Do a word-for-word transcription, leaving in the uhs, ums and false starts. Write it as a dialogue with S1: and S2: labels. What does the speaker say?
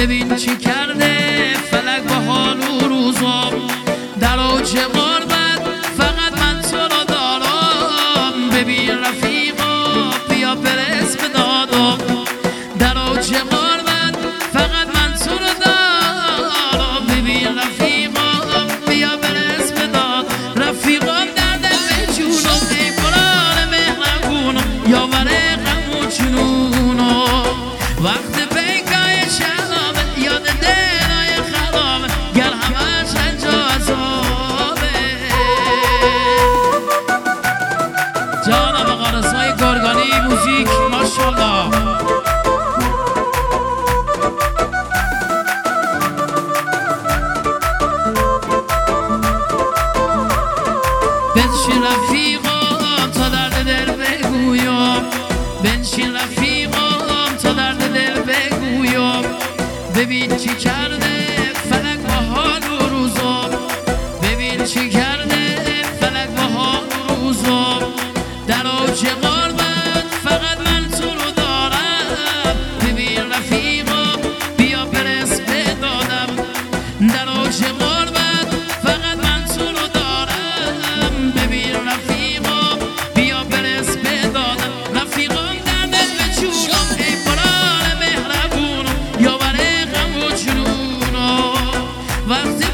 S1: ببین چی کرده فلک با حال و روزم، در اوج غربت فقط من تو رو دارم. ببین رفیقا بیا برس به دادم، در اوج غربت فقط من تو رو دارم. ببین رفیقا بیا برس به داد، رفیقا درد به جونم، ای قرار مهربونم یاور غم و جنونم. وقت پیکای شرابت یاد دلای خرابه، گر همش رنج و عذابه. جانم قارسای گرگانی موزیک ماشاءالله. بنشین رفیقام تا درد دل بگویم، بنشین رفیقام تا درد دل بگویم. ببین چی کرده فلک با حال و روزم، ببین چی کرده فلک با حال و روزم. در اوج غربت فقط من تو رو دارم. ببین رفیقام بیا برس به دادم، در اوج غربت فقط من تو رو دارم. ببین رفیقام بیا برس به دادم، رفیقام درد به جونم، ای قرار مهربونم یاور غم و جنونم. وقتی